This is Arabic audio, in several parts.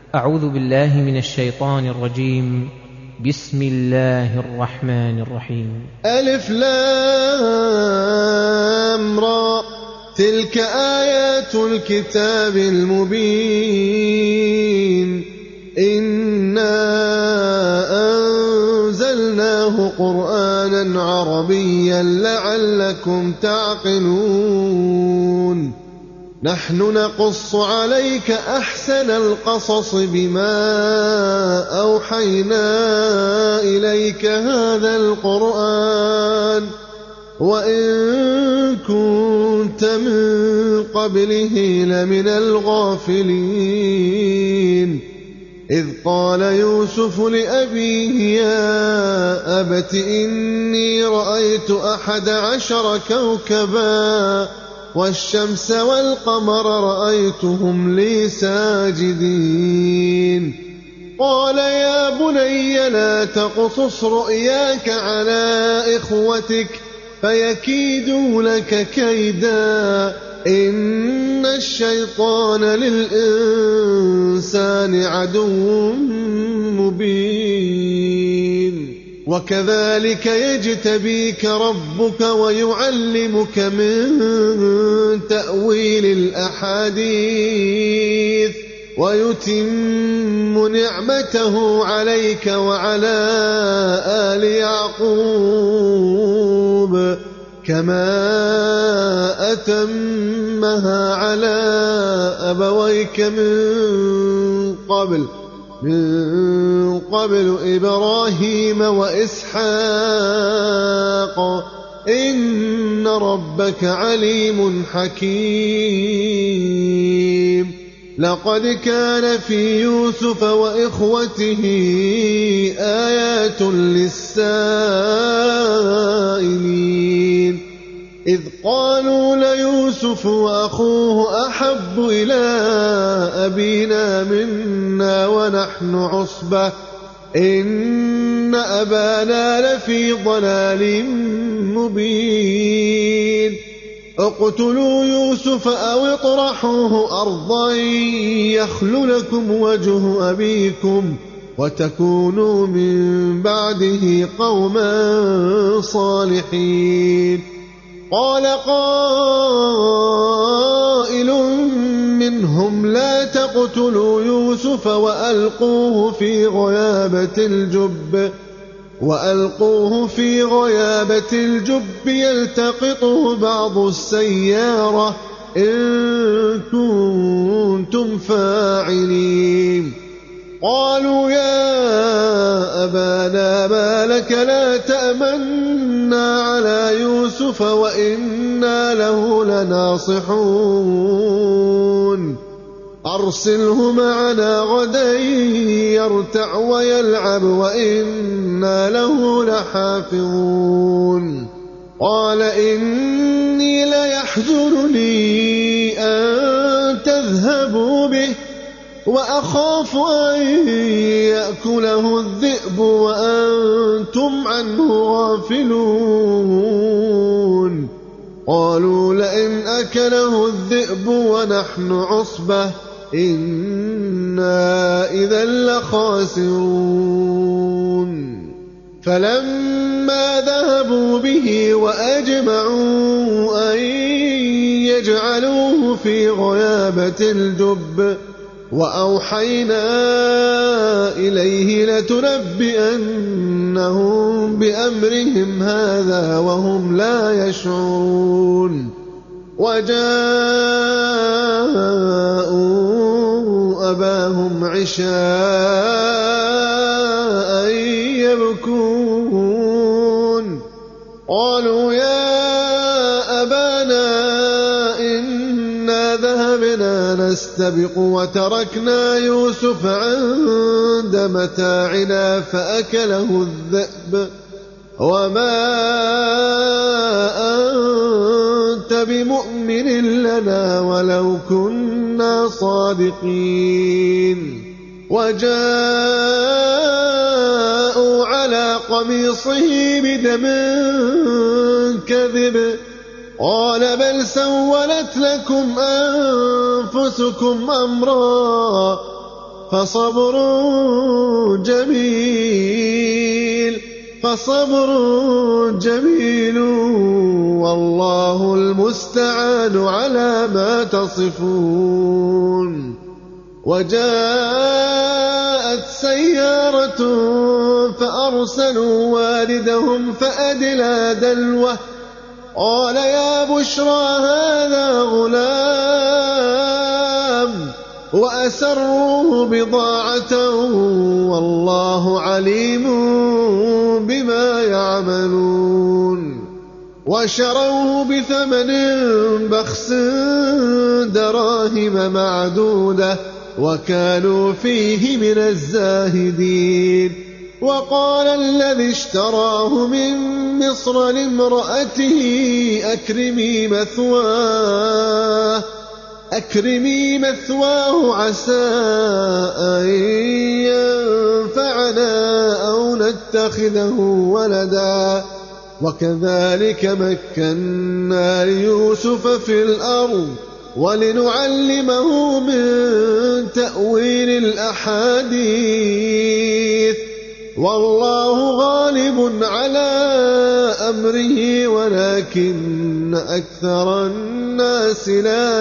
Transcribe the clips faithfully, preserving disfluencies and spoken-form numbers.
أعوذ بالله من الشيطان الرجيم. بسم الله الرحمن الرحيم. ألف لام را، تلك آيات الكتاب المبين، إنا أنزلناه قرآنا عربيا لعلكم تعقلون. نحن نقص عليك أحسن القصص بما أوحينا إليك هذا القرآن وإن كنت من قبله لمن الغافلين. إذ قال يوسف لأبيه يا أبت إني رأيت أحد عشر كوكبا والشمس والقمر رأيتهم لي ساجدين. قال يا بني لا تقصص رؤياك على إخوتك فيكيدوا لك كيدا، إن الشيطان للإنسان عدو مبين. وكذلك يجتبيك ربك ويعلمك من تأويل الأحاديث ويتم نعمته عليك وعلى آل يعقوب كما أتمها على أبويك من قبل من قبل إبراهيم وإسحاق إن ربك عليم حكيم. لقد كان في يوسف وإخوته آيات للسائلين إذ قالوا ليوسف وأخوه أحب إلى أبينا منا ونحن عصبة إن أبانا لفي ضلال مبين. اقتلوا يوسف أو اطرحوه أرضا يخل لكم وجه أبيكم وتكونوا من بعده قوما صالحين. قال قائل منهم لا تقتلوا يوسف وألقوه في غيابة الجب وألقوه في غيابة الجب يلتقطه بعض السيارة إن كنتم فاعلين. قالوا يا أبانا ما لك لا تأمنا على يوسف وإنا له لناصحون. أرسله معنا غدا يرتع ويلعب وإنا له لحافظون. قال إني ليحزنني أن تذهبوا به وأخاف أن يأكله الذئب وأنتم عنه غافلون. قالوا لئن أكله الذئب ونحن عصبة إنا إذا لخاسرون. فلما ذهبوا به وأجمعوا أن يجعلوه في غيابة الجب وأوحينا إليه لتنبئنهم بأمرهم هذا وهم لا يشعرون. وجاءوا أباهم عشاء يبكون. قالوا يا أبانا إنا ذهبنا نستبق وتركنا يوسف عند متاعنا فأكله الذئب وما أنت بمؤمن لنا ولو كنا صادقين. وجاءوا على قميصه بدم كذب قال بل سولت لكم أنفسكم أمرا فصبر جميل فصبر جميل والله المستعان على ما تصفون. وجاءت سيارة فأرسلوا والدهم فأدلى دلوه قال يا بشرى هذا غلام وأسروه بضاعة والله عليم بما يعملون. وشروه بثمن بخس دراهم معدودة وكانوا فيه من الزاهدين. وقال الذي اشتراه من مصر لامرأته أكرمي مثواه أكرمي مثواه عسى أن ينفعنا أو نتخذه ولدا وكذلك مكنا ليوسف في الأرض ولنعلمه من تأويل الأحاديث والله غالب على أمره ولكن أكثر الناس لا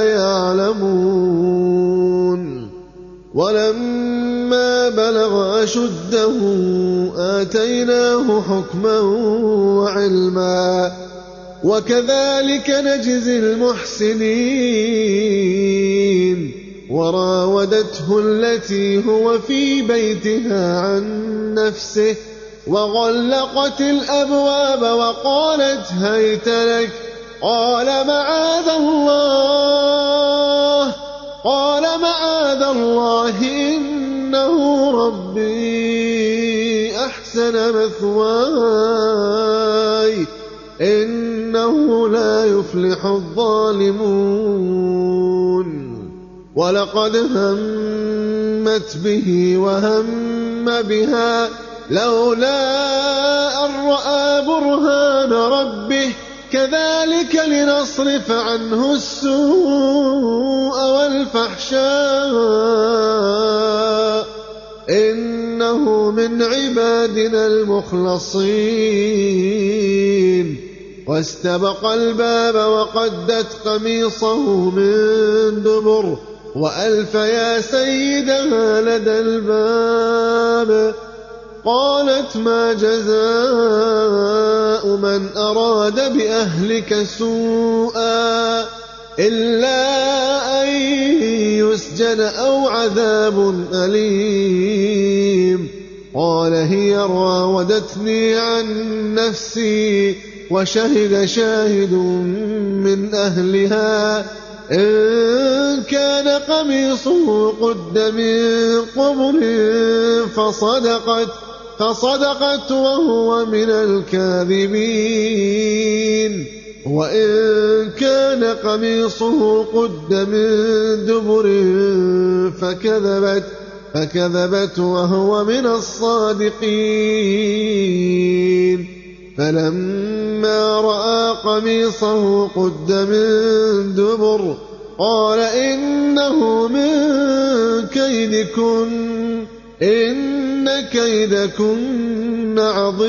يعلمون. ولما بلغ أشده آتيناه حكما وعلما وكذلك نجزي المحسنين. وراودته التي هو في بيتها عن نفسه وغلقت الأبواب وقالت هيت لك قال معاذ الله قال معاذ الله إنه ربي أحسن مثواي إنه لا يفلح الظالمون. ولقد همت به وهم بها لولا أن رأى برهان ربه كذلك لنصرف عنه السوء والفحشاء إنه من عبادنا المخلصين. واستبق الباب وقدت قميصه من دبر وألف يا سيدها لدى الباب. قالت ما جزاء من أراد بأهلك سوءا إلا أن يسجن أو عذاب أليم. قال هي راودتني عن نفسي وشهد شاهد من أهلها إن كان قميصه قد من قبل فصدقت فصدقت وهو من الكاذبين وإن كان قميصه قد من دبر فكذبت فكذبت وهو من الصادقين. فلما رأى قميصه قد من دبر قال إنه من كيدكن إن كيدكن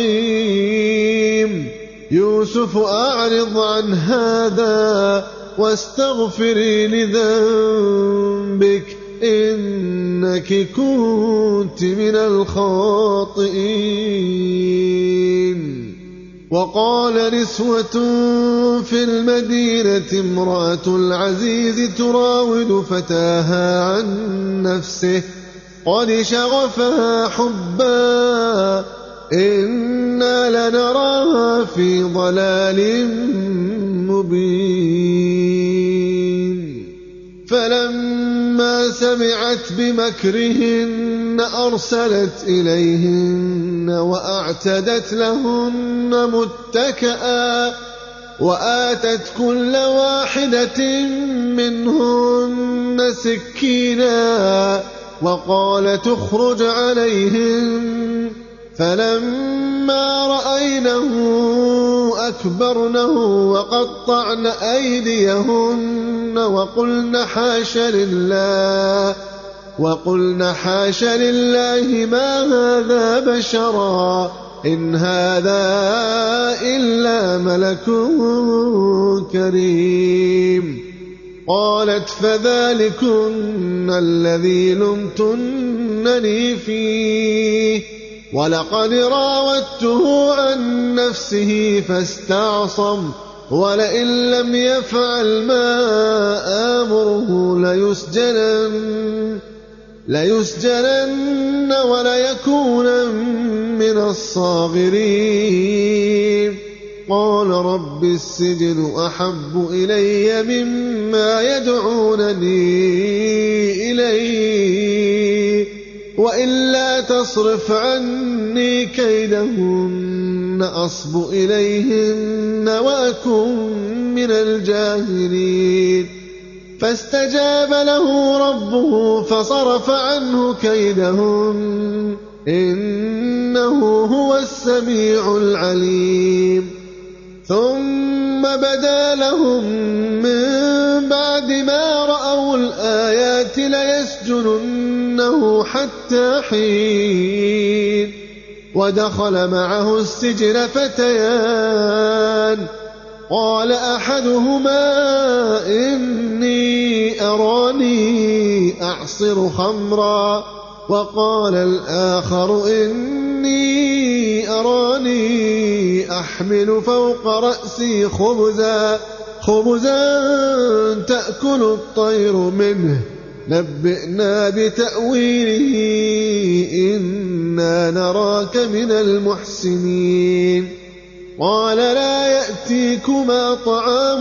عظيم. يوسف أعرض عن هذا واستغفري لذنبك إنك كنت من الخاطئين. وقال نسوة في المدينة امرأة العزيز تراود فتاها عن نفسه قد شغفها حبا إنا لنراها في ضلال مبين. فلما سمعت بمكرهن أرسلت إليهن وأعتدت لهن متكئا وآتت كل واحدة منهن سكينا وقال تخرج عليهن. فلما رأينه أكبرنه وقطعن أيديهن وقلن حاش لله وقلن حاش لله ما هذا بشرا إن هذا إلا ملك كريم. قالت فذلكن الذي لمتنني فيه ولقد راودته عن نفسه فاستعصم ولئن لم يفعل ما آمره ليسجنن, ليسجنن وليكونن من الصاغرين. قال رب السجن أحب إلي مما يدعونني إليه وإلا تصرف عني كيدهن أصب إليهن وأكن من الجاهلين. فاستجاب له ربه فصرف عنه كيدهن إنه هو السميع العليم. ثم بدا لهم من بعد ما رأوا الآيات ليسجننه حتى حين. ودخل معه السجن فتيان قال أحدهما إني أراني أعصر خمرا وقال الآخر إني أراني أحمل فوق رأسي خبزا خبزا تأكل الطير منه نبئنا بتأويله إنا نراك من المحسنين. قال لا يأتيكما طعام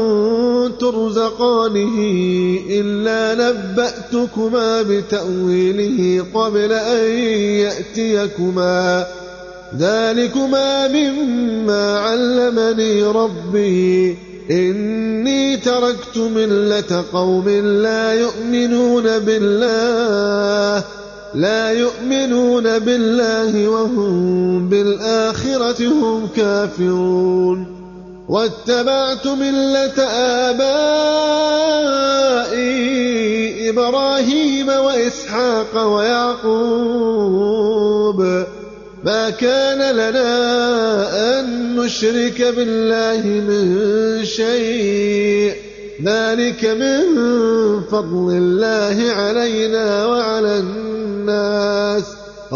ترزقانه إلا نبأتكما بتأويله قبل أن يأتيكما ذلكما مما علمني ربي إني تركت ملة قوم لا يؤمنون بالله لا يؤمنون بالله وهم بالآخرة هم كافرون. واتبعت ملة آبائي إبراهيم وإسحاق ويعقوب ما كان لنا أن نشرك بالله من شيء ذلك من فضل الله علينا وعلى الناس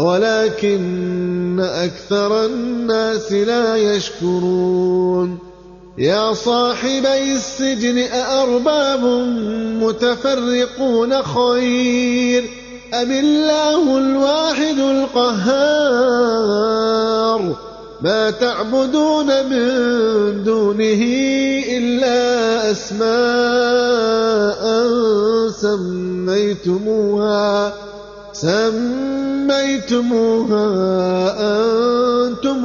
ولكن أكثر الناس لا يشكرون. يا صاحبي السجن أأرباب متفرقون خير أم الله الواحد القهار ما تعبدون من دونه إلا أسماء سميتموها سميتموها أنتم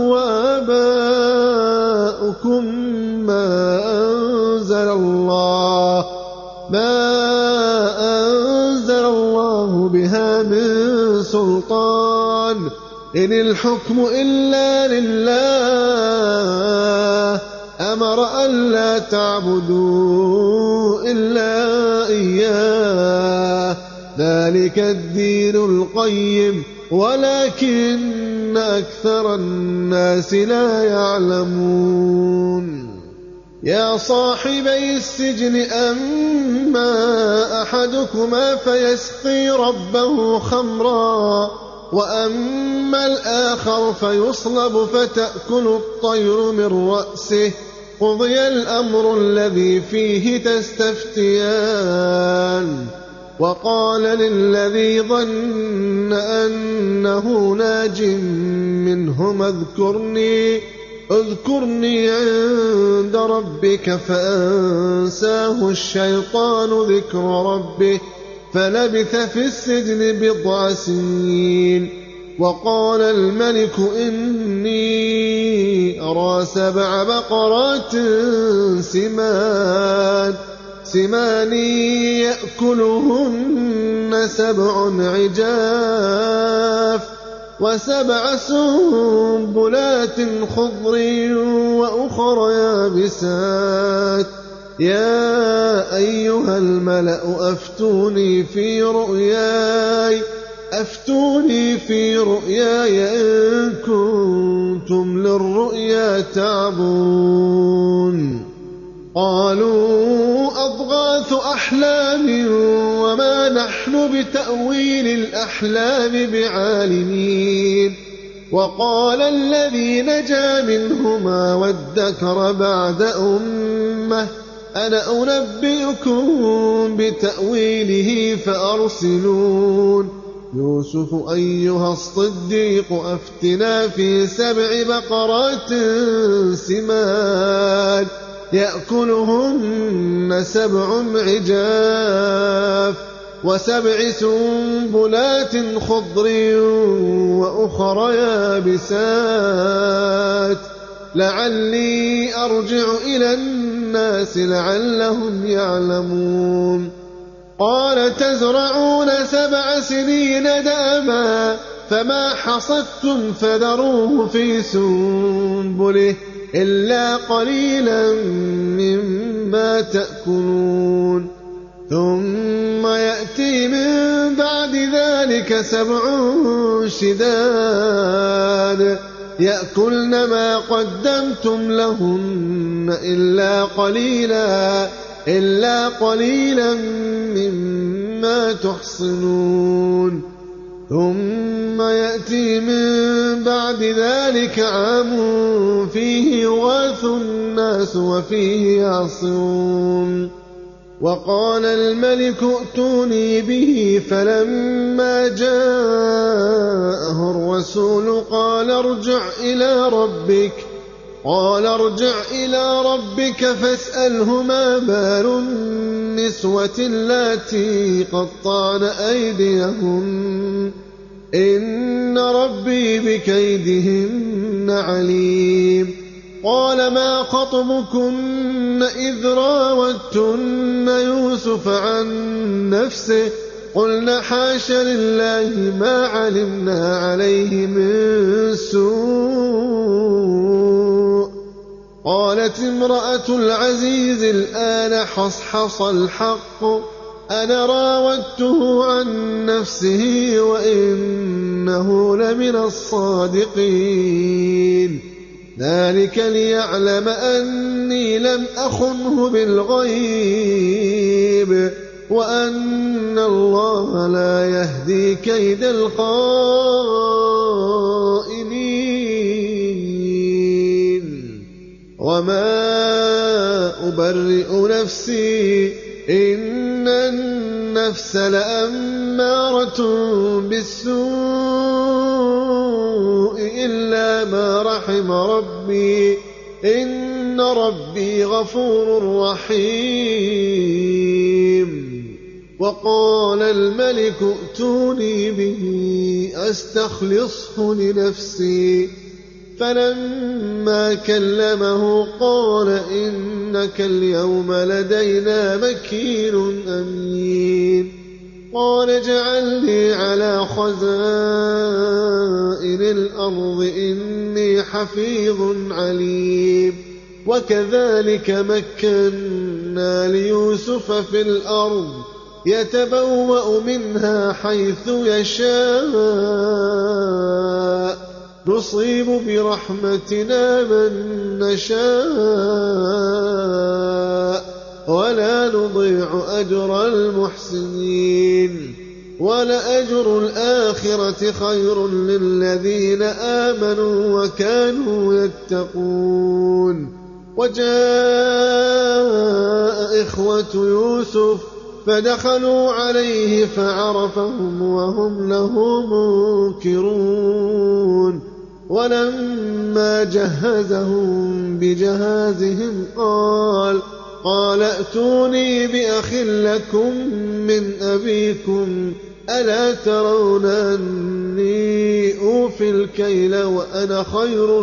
وآباؤكم ما أنزل الله ما أنزل الله بها من سلطان إن الحكم إلا لله أمر ألا تعبدوا إلا إياه ذلك الدين القيم ولكن أكثر الناس لا يعلمون. يا صاحبي السجن أما أحدكما فيسقي ربه خمرا وأما الآخر فيصلب فتأكل الطير من رأسه قضي الأمر الذي فيه تستفتيان. وقال للذي ظن أنه ناج منهما اذكرني اذكرني عند ربك فأنساه الشيطان ذكر ربه فلبث في السجن بضع سنين. وقال الملك إني أرى سبع بقرات سمان سمان يأكلهن سبع عجاف وسبع سنبلات خضر وأخر يابسات يا أيها الملأ أفتوني في رؤياي أفتوني في رؤياي إن كنتم للرؤيا تعبرون قالوا أضغاث أحلام وما نحن بتأويل الأحلام بعالمين وقال الذي نجا منهما وادكر بعد أمة أنا أنبئكم بتأويله فأرسلون يوسف أيها الصديق أفتنا في سبع بقرات سمان يأكلهن سبع عجاف وسبع سنبلات خضر وأخر يابسات لعلي أرجع إلى الناس لعلهم يعلمون قال تزرعون سبع سنين دابا فما حصدتم فذروه في سنبله إلا قليلا مما تأكلون ثم يأتي من بعد ذلك سبع شداد يأكلن ما قدمتم لهن إلا قليلا إلا قليلا مما تحصنون ثم يأتي من بعد ذلك عام فيه يغاث الناس وفيه يعصرون وقال الملك ائتوني به فلما جاءه الرسول قال ارجع إلى ربك قال ارجع إلى ربك فاسأله ما بال النسوة اللاتي قطعن أيديهن إن ربي بكيدهن عليم قال ما خطبكن إذ راوتن يوسف عن نفسه قلنا حاش لله ما علمنا عليه من سوء قالت امرأة العزيز الآن حصحص الحق أنا راودته عن نفسه وإنه لمن الصادقين ذلك ليعلم أني لم أخنه بالغيب وأن الله لا يهدي كيد الخائنين وما أبرئ نفسي إن النفس لأمارة بالسوء إلا ما رحم ربي إن ربي غفور رحيم وقال الملك ائتوني به أستخلصه لنفسي فلما كلمه قال إنك اليوم لدينا مكين أمين قال اجعلني على خزائن الأرض إني حفيظ عليم وكذلك مكنا ليوسف في الأرض يتبوأ منها حيث يشاء نصيب برحمتنا من نشاء ولا نضيع أجر المحسنين ولأجر الآخرة خير للذين آمنوا وكانوا يتقون وجاء إخوة يوسف فدخلوا عليه فعرفهم وهم له منكرون ولما جهزهم بجهازهم قال قال ائتوني بأخ لكم من أبيكم ألا ترون أني أوفي الكيل وأنا خير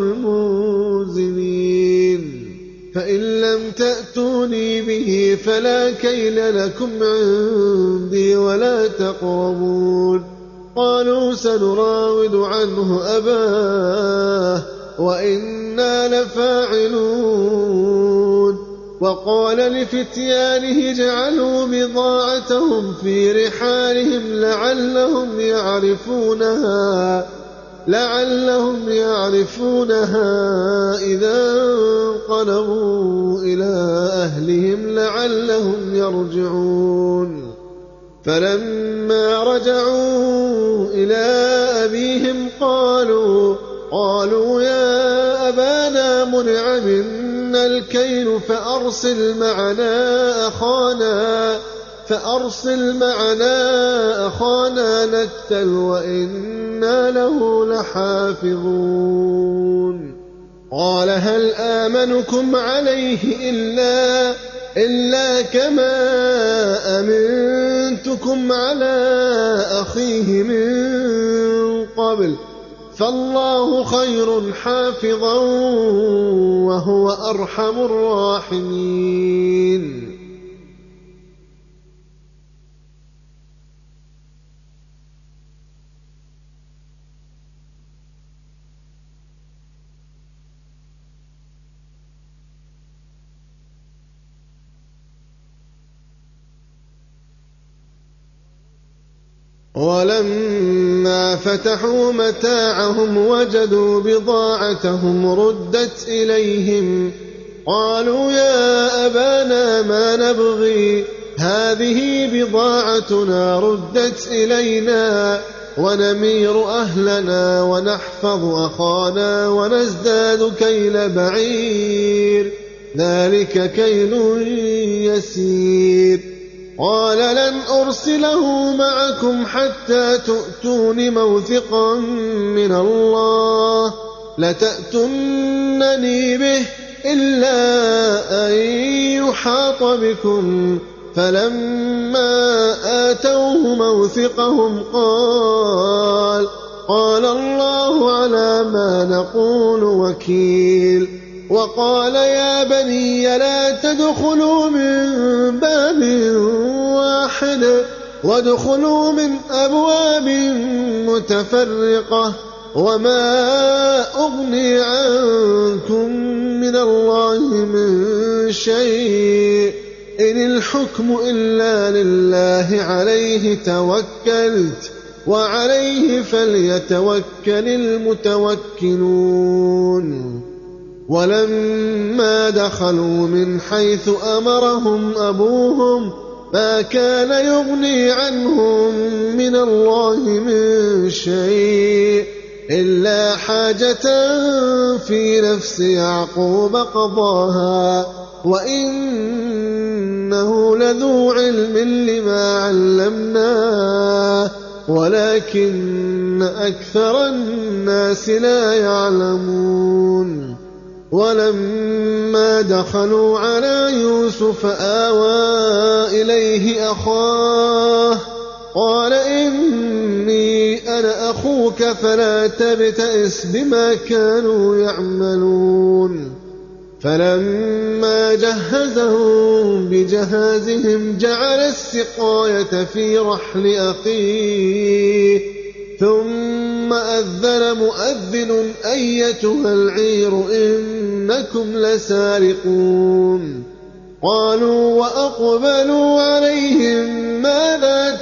المنزلين فإن لم تأتوني به فلا كيل لكم عندي ولا تقربون قالوا سنراود عنه أباه وإنا لفاعلون وقال لفتيانه اجعلوا بضاعتهم في رحالهم لعلهم يعرفونها لعلهم يعرفونها إذا انقلبوا إلى أهلهم لعلهم يرجعون. فلما رجعوا إلى أبيهم قالوا قالوا يا أبانا منع منا الكيل فأرسل معنا أخانا فأرسل معنا أخانا نكتل وإنا له لحافظون. قال هل آمنكم عليه إلا, إلا كما أمنتكم على أخيه من قبل فالله خير حافظا وهو أرحم الراحمين. ولما فتحوا متاعهم وجدوا بضاعتهم ردت إليهم قالوا يا أبانا ما نبغي هذه بضاعتنا ردت إلينا ونمير أهلنا ونحفظ أخانا ونزداد كيل بعير ذلك كيل يسير. قال لن أرسله معكم حتى تؤتون موثقا من الله لتأتونني به إلا أن يحاط بكم. فلما آتوه موثقهم قال قال الله على ما نقول وكيل. وقال يا بني لا تدخلوا من باب واحد وادخلوا من أبواب متفرقة وما أغني عنكم من الله من شيء إن الحكم إلا لله عليه توكلت وعليه فليتوكل المتوكلون. ولما دخلوا من حيث أمرهم أبوهم ما كان يغني عنهم من الله من شيء إلا حاجة في نفس يعقوب قضاها وإنه لذو علم لما علمناه ولكن أكثر الناس لا يعلمون. ولما دخلوا على يوسف آوى إليه أخاه قال إني أنا أخوك فلا تبتئس بما كانوا يعملون. فلما جهزهم بجهازهم جعل السقاية في رحل أخيه ثم أذن مؤذن أيتها العير إنكم لسارقون. قالوا وأقبلوا عليهم ماذا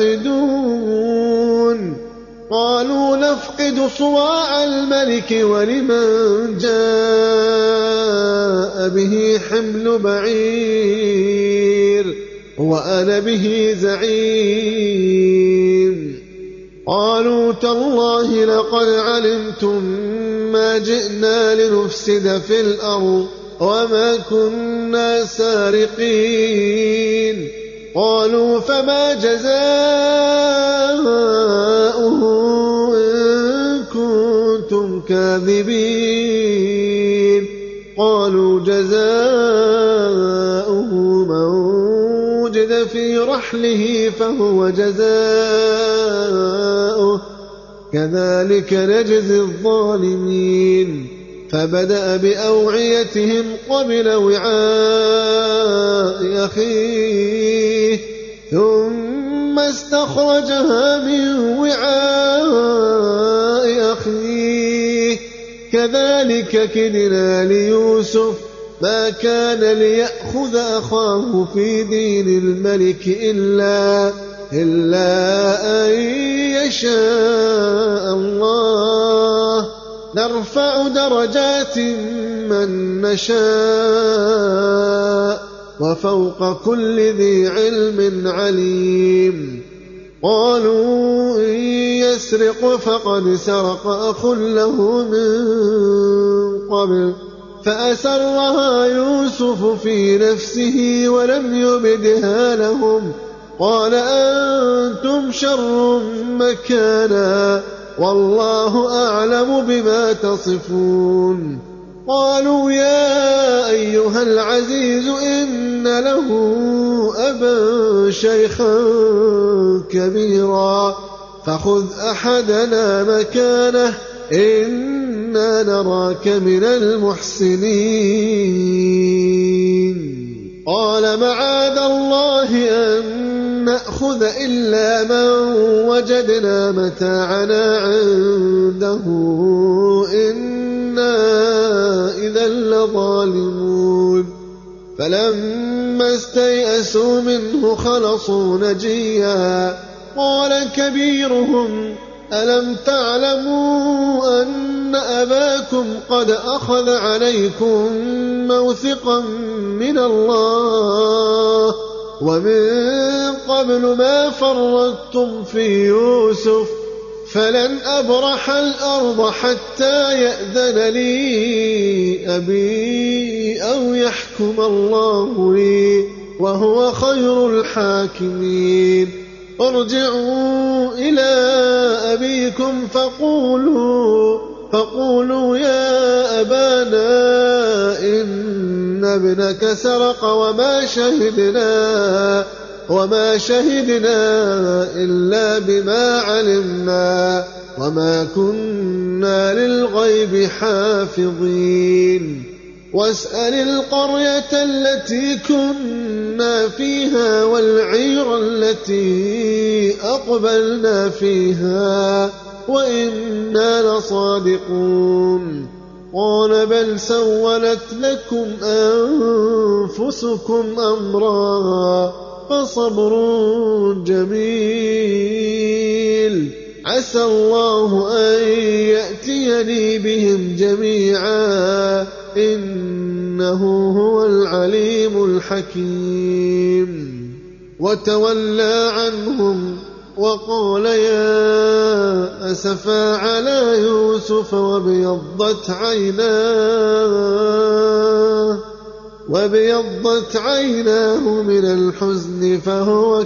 تفقدون قالوا نفقد صواع الملك ولمن جاء به حمل بعير وأنا به زعيم. قالوا تالله لقد علمتم ما جئنا لنفسد في الأرض وما كنا سارقين. قالوا فما جزاؤه إن كنتم كاذبين. قالوا جزاؤه من وجد في رحله فهو جزاؤه كذلك نجزي الظالمين. فبدأ بأوعيتهم قبل وعاء أخيه ثم استخرجها من وعاء أخيه كذلك كدنا ليوسف ما كان ليأخذ أخاه في دين الملك إلا, إلا أن يشاء الله نرفع درجات من نشاء وفوق كل ذي علم عليم. قالوا إن يسرق فقد سرق أخ له من قبل فأسرها يوسف في نفسه ولم يبدها لهم قال أنتم شر مكانا والله أعلم بما تصفون. قالوا يا أيها العزيز إن له أبا شيخا كبيرا فخذ أحدنا مكانه إنا نراك من المحسنين. قال معاذ الله أن نأخذ إلا من وجدنا متاعنا عنده إنا إذا لظالمون. فلما استيئسوا منه خلصوا نجيا قال كبيرهم ألم تعلموا أن أباكم قد أخذ عليكم موثقا من الله ومن قبل ما فرطتم في يوسف فلن أبرح الأرض حتى يأذن لي أبي أو يحكم الله لي وهو خير الحاكمين. ارجعوا إلى أبيكم فقولوا, فقولوا يا أبانا إن ابنك سرق وما شهدنا, وما شهدنا إلا بما علمنا وما كنا للغيب حافظين. واسأل القرية التي كنا فيها والعير التي أقبلنا فيها وإنا لصادقون. قال بل سولت لكم أنفسكم أمرا فصبر جميل عسى الله أن يأتيني بهم جميعا إنه هو العليم الحكيم. وتولى عنهم وقال يا أسفا على يوسف وابيضت عيناه وابيضت عيناه من الحزن فهو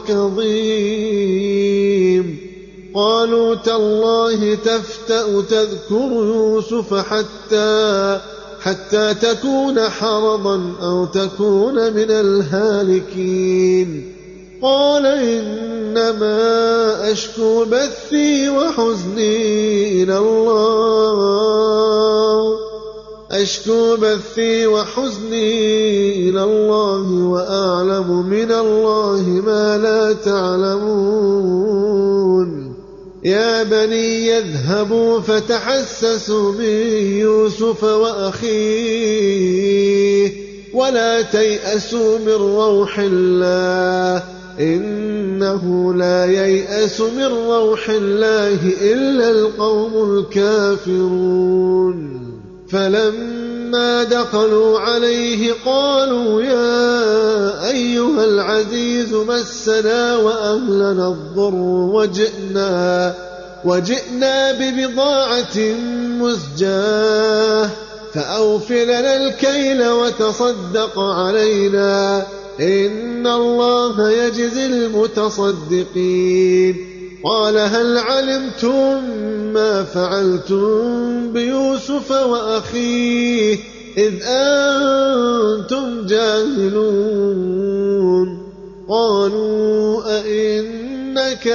كظيم. قالوا تالله تفتأ تذكر يوسف حتى حتى تكون حرضا أو تكون من الهالكين. قال إنما أشكو بثي وحزني إلى الله أشكو بثي وحزني إلى الله وأعلم من الله ما لا تعلمون. يا بني يذهبوا فتحسسوا من يوسف وأخيه ولا تيأسوا من روح الله إنه لا ييأس من روح الله إلا القوم الكافرون. فلما دخلوا عليه قالوا يا أيها العزيز مسنا وأهلنا الضر وجئنا, وجئنا ببضاعة مزجاة فأوفلنا الكيل وتصدق علينا إن الله يجزي المتصدقين. قال هل علمتم ما فعلتم بيوسف وأخيه إذ أنتم جاهلون. قالوا أئنك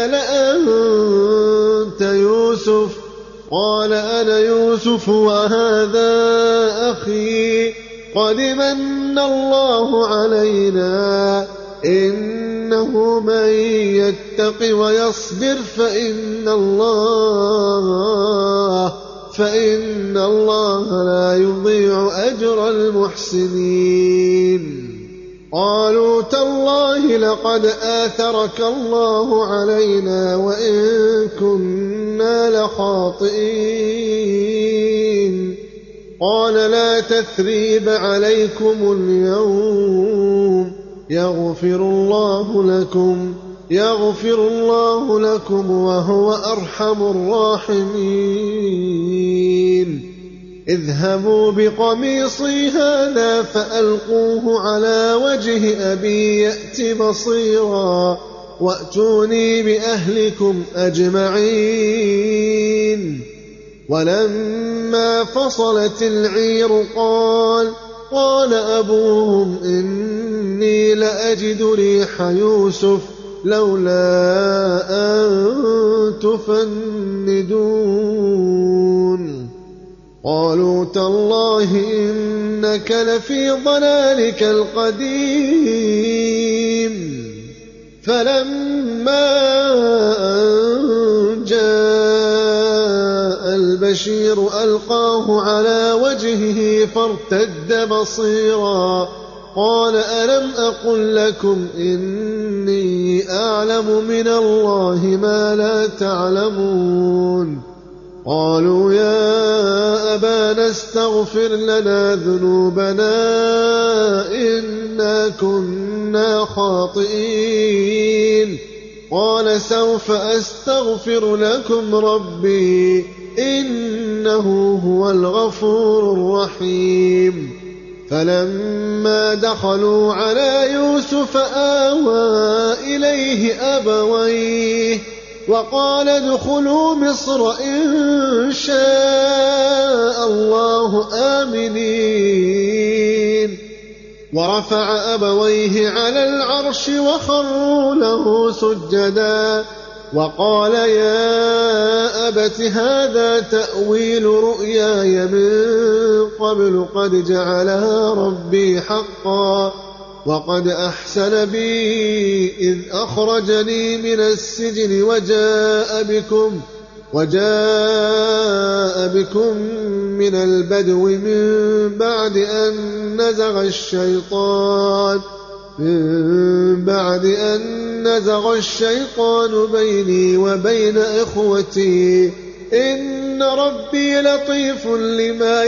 لأنت يوسف قال أنا يوسف وهذا أخي قد من الله علينا إنه من يتق ويصبر فإن الله فإن الله لا يضيع أجر أجر المحسنين. قالوا تالله لقد آثرك الله علينا وإن كنا لخاطئين. قال لا تثريب عليكم اليوم يغفر الله لكم يغفر الله لكم وهو أرحم الراحمين. اذهبوا بقميصي هذا فألقوه على وجه أبي يأت بصيرا وأتوني بأهلكم أجمعين. ولما فصلت العير قال قال أبوهم إني لأجد ريح يوسف لولا أن تفندون. قالوا تالله إنك لفي ضلالك القديم. فلما أن جاء البشير ألقاه على وجهه فارتد بصيرا قال ألم أقل لكم إني أعلم من الله ما لا تعلمون. قالوا يا أبانا استغفر لنا ذنوبنا إنا كنا خاطئين. قال سوف أستغفر لكم ربي إنه هو الغفور الرحيم. فلما دخلوا على يوسف آوى إليه أبويه وقال ادخلوا مصر إن شاء الله آمنين. ورفع أبويه على العرش وخروا له سجدا وقال يا أبت هذا تأويل رؤياي من قبل قد جعلها ربي حقا وقد أحسن بي إذ أخرجني من السجن وجاء بكم وجاء بكم من البدو من بعد أن نزغ الشيطان من بعد أن نزغ الشيطان بيني وبين إخوتي إن ربي لطيف لما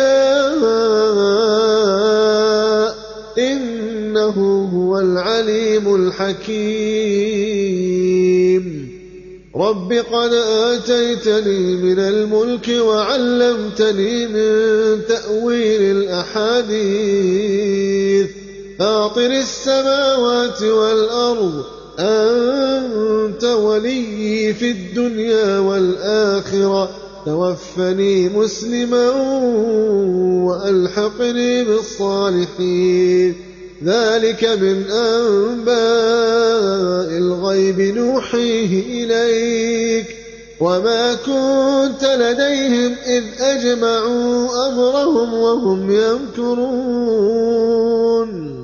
يشاء إنه هو العليم الحكيم. رب قد آتيتني من الملك وعلمتني من تأويل الأحاديث فاطر السماوات والأرض أنت ولي في الدنيا والآخرة توفني مسلما وألحقني بالصالحين. ذلك من أنباء الغيب نوحيه إليك وما كنت لديهم إذ أجمعوا أمرهم وهم يمكرون.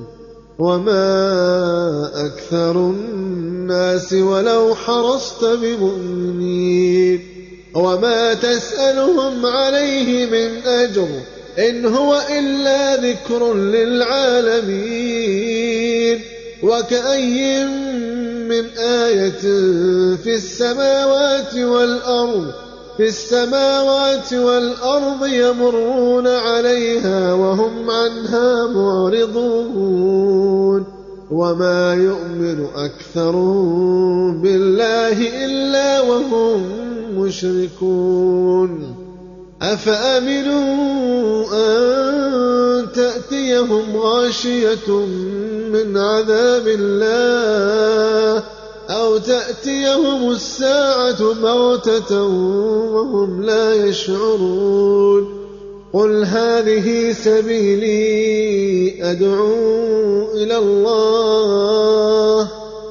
وما أكثر الناس ولو حرصت بمؤمنين وما تسألهم عليه من أجر إن هو إلا ذكر للعالمين. وكأي من آية في السماوات والأرض في السماوات والأرض يمرون عليها وهم عنها معرضون. وما يؤمن أكثرهم بالله إلا وهم مشركون. أفأمنوا أن تأتيهم غاشية من عذاب الله أو تأتيهم الساعة بغتة وهم لا يشعرون. قل هذه سبيلي أدعو إلى الله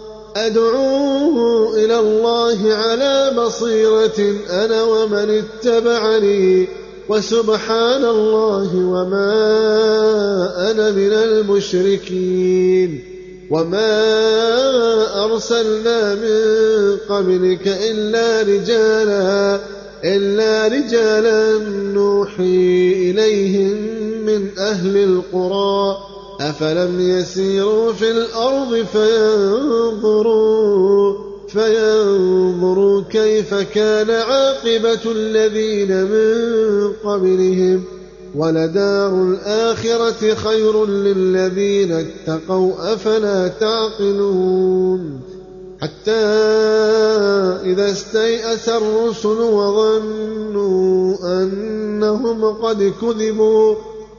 أدعو إلى الله على بصيرة أنا ومن اتبعني وسبحان الله وما أنا من المشركين. وما أرسلنا من قبلك إلا رجالا إلا رجالا نوحي إليهم من من أهل القرى أفلم يسيروا في الأرض فينظروا, فينظروا كيف كان عاقبة الذين من قبلهم ولدار الآخرة خير للذين اتقوا أفلا تعقلون حتى إذا استيأس الرسل وظنوا أنهم قد كذبوا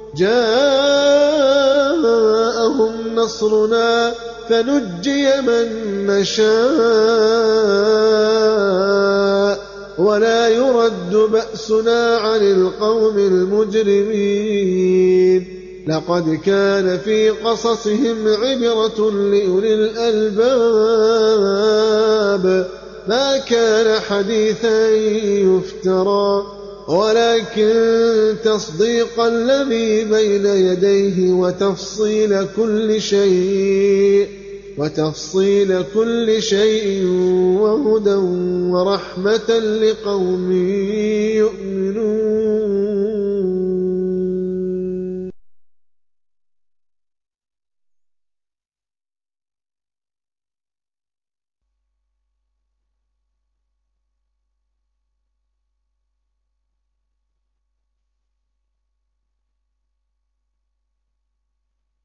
جاءهم نصرنا فنجي من نشاء ولا يرد بأسنا عن القوم المجرمين لقد كان في قصصهم عبرة لأولي الألباب ما كان حديثا يفترى ولكن تصديق الذي بين يديه وتفصيل كل شيء وتفصيل كل شيء وهدى ورحمة لقوم